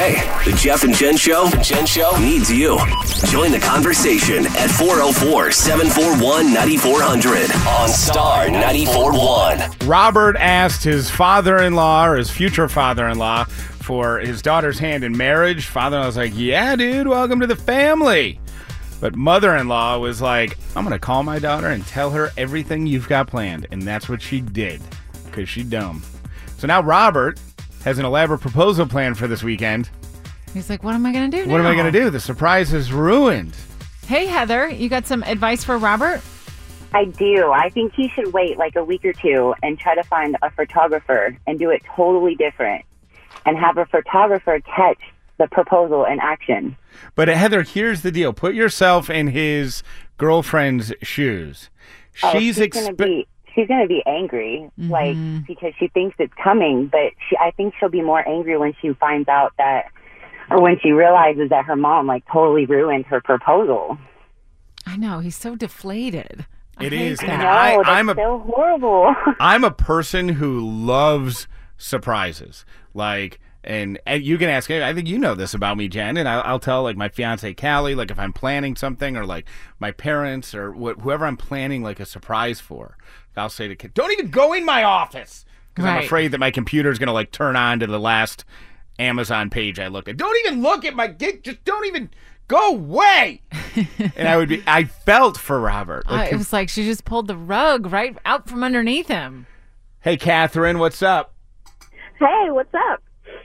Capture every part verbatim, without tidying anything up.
Hey, the Jeff and Jen Show, Jen Show needs you. Join the conversation at four oh four, seven four one, nine four hundred on Star ninety-four point one. Robert asked his father-in-law or his future father-in-law for his daughter's hand in marriage. Father-in-law was like, yeah, dude, welcome to the family. But mother-in-law was like, I'm going to call my daughter and tell her everything you've got planned. And that's what she did, because she's dumb. So now Robert has an elaborate proposal plan for this weekend. He's like, what am I going to do now? What am I going to do? The surprise is ruined. Hey, Heather, you got some advice for Robert? I do. I think he should wait like a week or two and try to find a photographer and do it totally different and have a photographer catch the proposal in action. But uh, Heather, here's the deal. Put yourself in his girlfriend's shoes. Oh, She's she's expe- going to be she's going to be angry, Mm-hmm. like because she thinks it's coming. But she, I think she'll be more angry when she finds out that, or when she realizes that her mom like totally ruined her proposal. I know. He's so deflated. I It hate is, that. and No, I- that's I'm a- so horrible. I'm a person who loves surprises. Like, and, and you can ask, I think you know this about me, Jen, and I'll, I'll tell like my fiance Callie, like if I'm planning something, or like my parents, or wh- whoever I'm planning like a surprise for, I'll say to kid, don't even go in my office, because I'm Right. afraid that my computer is going to like turn on to the last Amazon page I looked at. Don't even look at my gig. Just don't even go away. And I would be, I felt for Robert. Uh, Like, it was like she just pulled the rug right out from underneath him. hey, Catherine, what's up? Hey, what's up?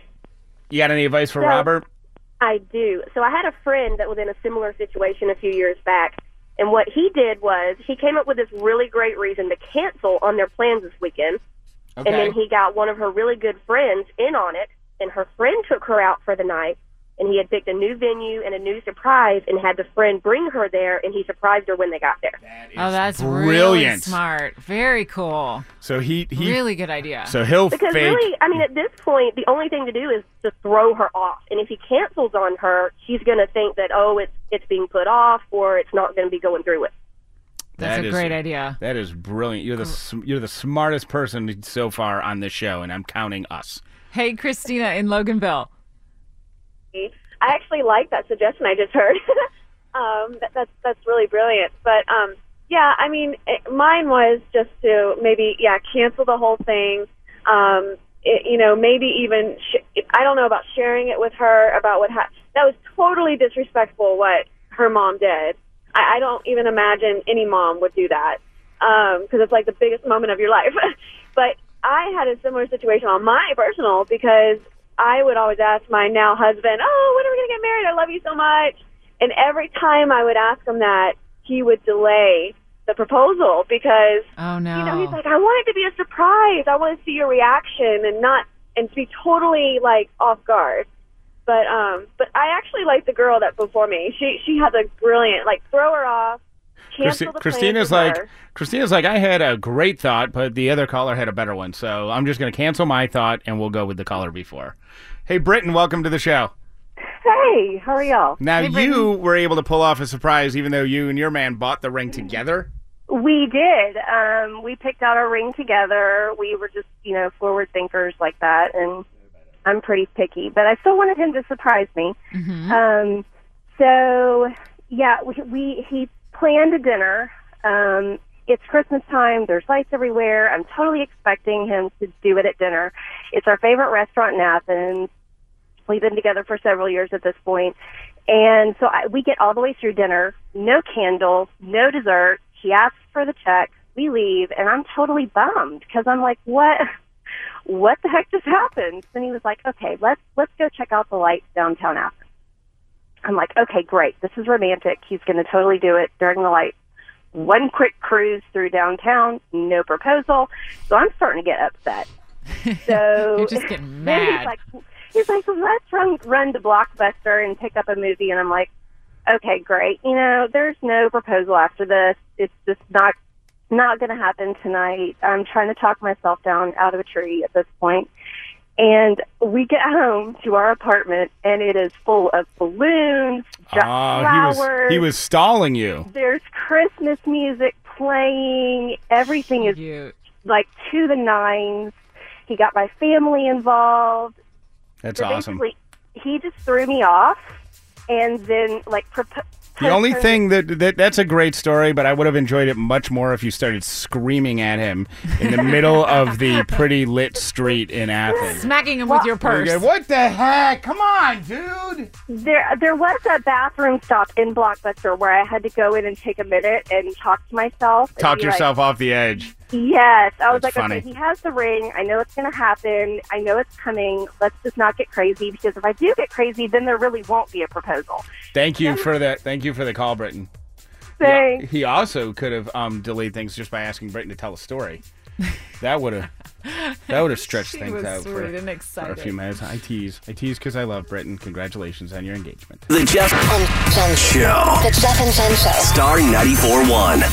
You got any advice for So- Robert? I do. So I had a friend that was in a similar situation a few years back, and what he did was he came up with this really great reason to cancel on their plans this weekend, Okay. and then he got one of her really good friends in on it, and her friend took her out for the night, and he had picked a new venue and a new surprise and had the friend bring her there, and he surprised her when they got there. That is Oh, that's really brilliant. smart. Very cool. So he, he Really good idea. so he'll Because fake. really, I mean, at this point, the only thing to do is to throw her off. And if he cancels on her, she's going to think that, oh, it's it's being put off or it's not going to be going through with. That's That a is- great idea. That is brilliant. You're the sm- you're the smartest person so far on this show, and I'm counting us. Hey, Christina in Loganville. I actually like that suggestion I just heard. um, that, that's that's really brilliant. But um, yeah, I mean, it, mine was just to maybe yeah cancel the whole thing. Um, it, you know, maybe even sh- I don't know about sharing it with her about what happened. That was totally disrespectful what her mom did. I, I don't even imagine any mom would do that because it's like the biggest moment of your life. But I had a similar situation on my personal because I would always ask my now husband, oh, when are we going to get married? I love you so much. And every time I would ask him that, he would delay the proposal because, Oh, no. you know, he's like, I want it to be a surprise. I want to see your reaction and not, and to be totally like off guard. But, um, but I actually like the girl that before me. She, she had a brilliant, like, throw her off. Christi- Cancel the Christina's plans with like her. Christina's like I had a great thought, but the other caller had a better one, so I'm just going to cancel my thought and we'll go with the caller before. Hey, Britton, welcome to the show. Hey, how are y'all? Now Hey, Britton. you were able to pull off a surprise, even though you and your man bought the ring together. We did. Um, we picked out our ring together. We were just, you know, forward thinkers like that, and I'm pretty picky, but I still wanted him to surprise me. Mhm. Um, so yeah, we, we he planned a dinner. Um, it's Christmas time. There's lights everywhere. I'm totally expecting him to do it at dinner. It's our favorite restaurant in Athens. We've been together for several years at this point. And so I, we get all the way through dinner, no candles, no dessert. He asks for the check. We leave, and I'm totally bummed because I'm like, what? What the heck just happened? And he was like, okay, let's let's go check out the lights downtown Athens. I'm like, okay, great. This is romantic. He's going to totally do it during the lights. One quick cruise through downtown, no proposal. So I'm starting to get upset. So You're just getting then mad. he's like, he's like, well, let's run run to Blockbuster and pick up a movie. And I'm like, okay, great. You know, there's no proposal after this. It's just not not going to happen tonight. I'm trying to talk myself down out of a tree at this point. And we get home to our apartment, and it is full of balloons, ju- Oh, he flowers. was he was stalling you. There's Christmas music playing. Everything is Cute. like to the nines. He got my family involved. That's So awesome. basically, he just threw me off, and then like proposed. The only thing that, that that's a great story, but I would have enjoyed it much more if you started screaming at him in the middle of the pretty lit street in Athens. Smacking him with your purse. Okay, what the heck? Come on, dude. There, there was a bathroom stop in Blockbuster where I had to go in and take a minute and talk to myself. and Talk be yourself like, off the edge. Yes, I was That's like, funny. okay, he has the ring. I know it's going to happen. I know it's coming. Let's just not get crazy, because if I do get crazy, then there really won't be a proposal. Thank you for that. Thank you for the call, Britton. Thanks. He also could have um, delayed things just by asking Britton to tell a story. That would have that would have stretched She things was out sweet for, and for a excited. few minutes. I tease. I tease because I love Britton. Congratulations on your engagement. The Jeff And Jen Show. The Jeff and Jen Show. Star ninety-four point one.